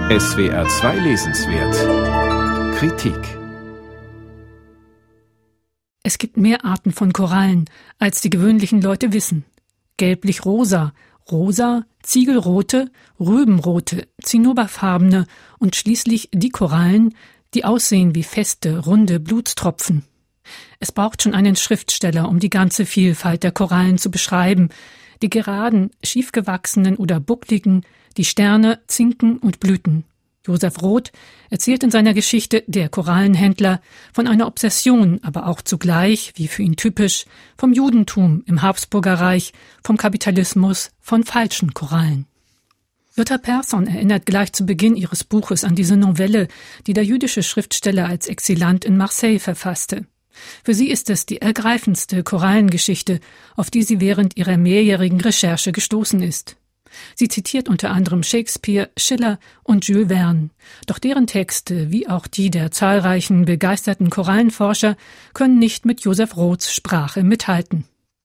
SWR 2 Lesenswert Kritik. Es gibt mehr Arten von Korallen, als die gewöhnlichen Leute wissen. Gelblich-rosa, rosa, ziegelrote, rübenrote, zinnoberfarbene und schließlich die Korallen, die aussehen wie feste, runde Blutstropfen. Es braucht schon einen Schriftsteller, um die ganze Vielfalt der Korallen zu beschreiben. Die geraden, schiefgewachsenen oder buckligen, die Sterne, Zinken und Blüten. Josef Roth erzählt in seiner Geschichte Der Korallenhändler von einer Obsession, aber auch zugleich, wie für ihn typisch, vom Judentum im Habsburger Reich, vom Kapitalismus, von falschen Korallen. Jutta Persson erinnert gleich zu Beginn ihres Buches an diese Novelle, die der jüdische Schriftsteller als Exilant in Marseille verfasste. Für sie ist es die ergreifendste Korallengeschichte, auf die sie während ihrer mehrjährigen Recherche gestoßen ist. Sie zitiert unter anderem Shakespeare, Schiller und Jules Verne. Doch deren Texte, wie auch die der zahlreichen begeisterten Korallenforscher, können nicht mit Josef Roths Sprache mithalten.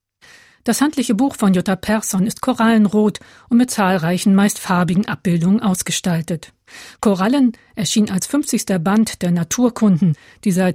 Das handliche Buch von Jutta Persson ist korallenrot und mit zahlreichen, meist farbigen Abbildungen ausgestaltet. Korallen erschien als 50. Band der Naturkunden, die seit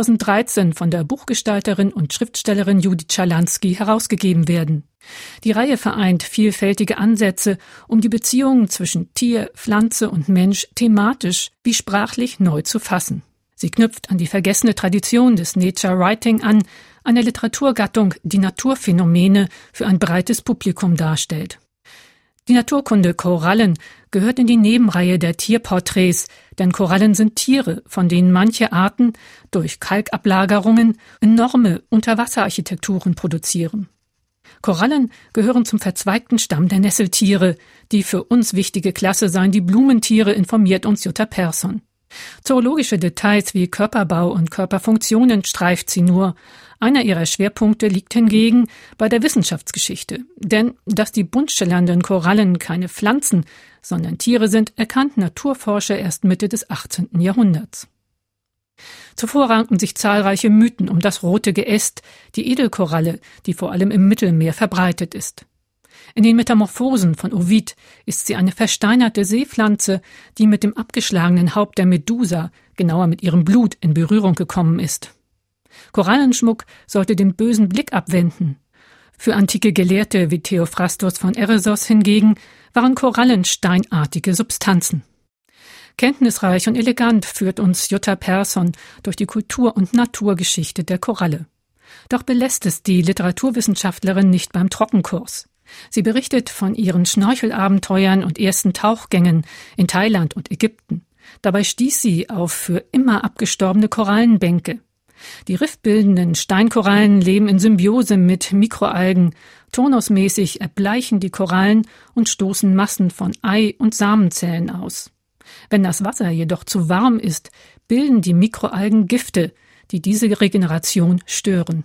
2013 von der Buchgestalterin und Schriftstellerin Judith Schalansky herausgegeben werden. Die Reihe vereint vielfältige Ansätze, um die Beziehungen zwischen Tier, Pflanze und Mensch thematisch wie sprachlich neu zu fassen. Sie knüpft an die vergessene Tradition des Nature Writing an, eine Literaturgattung, die Naturphänomene für ein breites Publikum darstellt. Die Naturkunde Korallen gehört in die Nebenreihe der Tierporträts, denn Korallen sind Tiere, von denen manche Arten durch Kalkablagerungen enorme Unterwasserarchitekturen produzieren. Korallen gehören zum verzweigten Stamm der Nesseltiere. Die für uns wichtige Klasse seien die Blumentiere, informiert uns Jutta Persson. Zoologische Details wie Körperbau und Körperfunktionen streift sie nur. Einer ihrer Schwerpunkte liegt hingegen bei der Wissenschaftsgeschichte. Denn dass die bunt schillernden Korallen keine Pflanzen, sondern Tiere sind, erkannten Naturforscher erst Mitte des 18. Jahrhunderts. Zuvor ranken sich zahlreiche Mythen um das rote Geäst, die Edelkoralle, die vor allem im Mittelmeer verbreitet ist. In den Metamorphosen von Ovid ist sie eine versteinerte Seepflanze, die mit dem abgeschlagenen Haupt der Medusa, genauer mit ihrem Blut, in Berührung gekommen ist. Korallenschmuck sollte den bösen Blick abwenden. Für antike Gelehrte wie Theophrastos von Eresos hingegen waren Korallen steinartige Substanzen. Kenntnisreich und elegant führt uns Jutta Persson durch die Kultur- und Naturgeschichte der Koralle. Doch belässt es die Literaturwissenschaftlerin nicht beim Trockenkurs. Sie berichtet von ihren Schnorchelabenteuern und ersten Tauchgängen in Thailand und Ägypten. Dabei stieß sie auf für immer abgestorbene Korallenbänke. Die riffbildenden Steinkorallen leben in Symbiose mit Mikroalgen. Turnusmäßig erbleichen die Korallen und stoßen Massen von Ei- und Samenzellen aus. Wenn das Wasser jedoch zu warm ist, bilden die Mikroalgen Gifte, die diese Regeneration stören.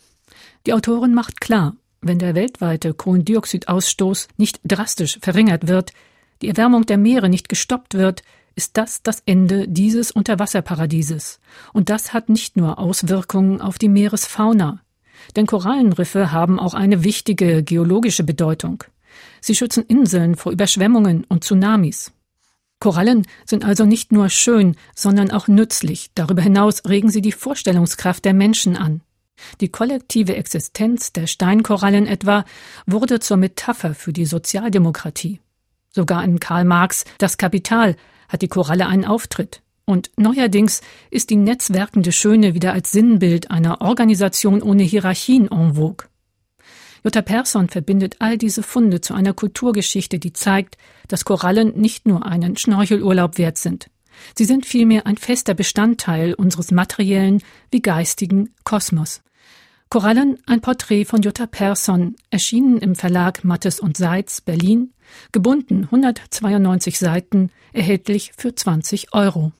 Die Autorin macht klar, wenn der weltweite Kohlendioxidausstoß nicht drastisch verringert wird, die Erwärmung der Meere nicht gestoppt wird, ist das das Ende dieses Unterwasserparadieses. Und das hat nicht nur Auswirkungen auf die Meeresfauna. Denn Korallenriffe haben auch eine wichtige geologische Bedeutung. Sie schützen Inseln vor Überschwemmungen und Tsunamis. Korallen sind also nicht nur schön, sondern auch nützlich. Darüber hinaus regen sie die Vorstellungskraft der Menschen an. Die kollektive Existenz der Steinkorallen etwa wurde zur Metapher für die Sozialdemokratie. Sogar in Karl Marx' Das Kapital hat die Koralle einen Auftritt. Und neuerdings ist die netzwerkende Schöne wieder als Sinnbild einer Organisation ohne Hierarchien en vogue. Jutta Persson verbindet all diese Funde zu einer Kulturgeschichte, die zeigt, dass Korallen nicht nur einen Schnorchelurlaub wert sind. Sie sind vielmehr ein fester Bestandteil unseres materiellen wie geistigen Kosmos. Korallen, ein Porträt von Jutta Persson, erschienen im Verlag Mattes und Seitz, Berlin, gebunden 192 Seiten, erhältlich für 20 €.